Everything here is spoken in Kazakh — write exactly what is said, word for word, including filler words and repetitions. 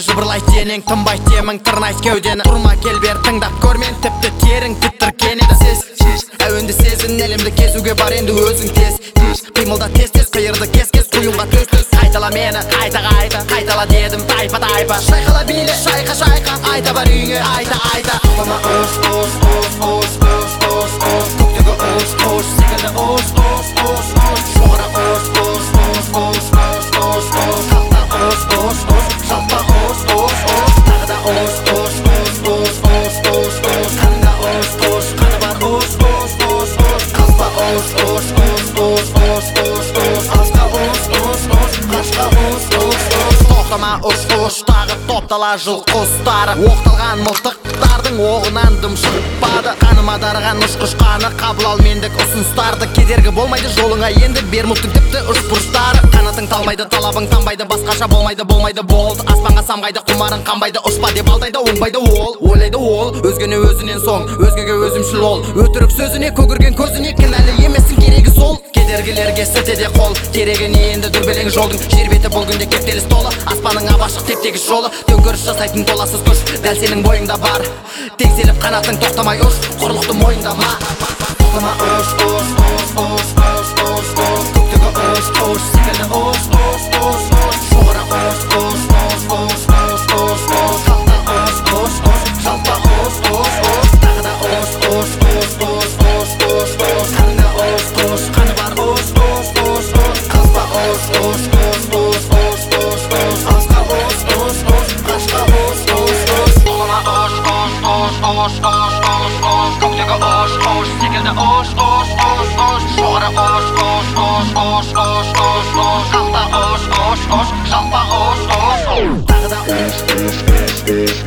жыбырлайт денең, тынбайт демің, тырнайт кеудені. Тұрма кел бер тыңдап көр мен, тіпті терің тітіркен еді. Сез әуенді сезін, әлемді кезуге бар енді өзің тез. Қимылда тез-тез, қиырды кес-кес, құйынға төс-төс. Қайтала мені, қайта-қайта, қайтала дедім, тайпа-тайпа. Шайқала биле, шайқа-шайқа, айта бар үйіңе, айта-айта. Ана ош, ош, ош, ош, ош, ош, ош. Көктегі ош, ош, секілді ош, ош, ош, ош. Жоғара ош, ош, ош, ош, ош, ош, ош. Қалта ош, ош, ош, жалпа ош, ош, ош. Тағы да ош, ош, ош, ош, ош, ош, ош. Қаныңда ош, ош, қаны бар ош, ош, ош, ош. Қалпа ош, ош, ош, ош, ош, ош, ош. Алысқа ош, ош, ош, қашқа ош, ош, ош. Тоқтама ош, ош, тағы топтала жыл құстары. Оқталған мылтықтардың оғынан дым шықпады. Қаныма дарыған ұшқыш қаны, қабыл ал мендік ұсыныстарды. Кедергі болмайды жолыңа енді, бер мұқтың тіпті ұшпұрыстары. Қанатың талмайды, талабың тамбайды, басқаша болмайды, болмайды болды. Аспанға самғайды, құмарың қанбайды, ұшпа деп алдайды, оңбайды ол. Ойлайды ол, өзгені өзінен соң, өзгеге өзімшіл ол. Өтірік сөзіне, көгірген көзіне, кінәлі емессің, керегі сол. Кедергілерге сілтеде қол, керегі не енді дүрбелең жолдың. Жер беті бұл күнде кептеліс толы, аспанның абашық теп-тегіс жолы. Төңкеріс жасайтын толассыз күш, дәл сенің бойыңда бар. Теңселіп қанатың тоқтамай ұш, құрлықты мойындама. Тоқтама ұш, ұш, ұш, ұш, ұш, ұш, ұш. Көктегі ұш, ұш, секілді ұш, ұш, ұш, ұш. Жоғара ұш, ұш, ұш, ұш, ұш, ұш, ұш. Қалта ұш, ұш, ұш, жалпа ұш, ұш, ұш. Тағы да ұш, ұш, ұш, ұш, ұш, ұш, ұш. Қаныңда ұш, ұш, қаны бар ұш, ұш, ұш, ұш. Қалпа ұш, ұш, ұш, ұш, ұш, ұш, ұш. Алысқа ұш, ұш, ұш, қашқа ұш, ұш, ұш. Тоқтама ұш, ұш, ұш, ұш, ұш, ұш, ұш. Көктегі ұш, ұш, секілді ұш, ұш, ұш, ұш. Жоғары ұш, ұш, ұш, ұш, ұш, ұш, ұш. Қалта ұш, ұш, ұш, жалпа ұш, ұш, ұш. Тағы да ұш, ұш, ұш, ұш,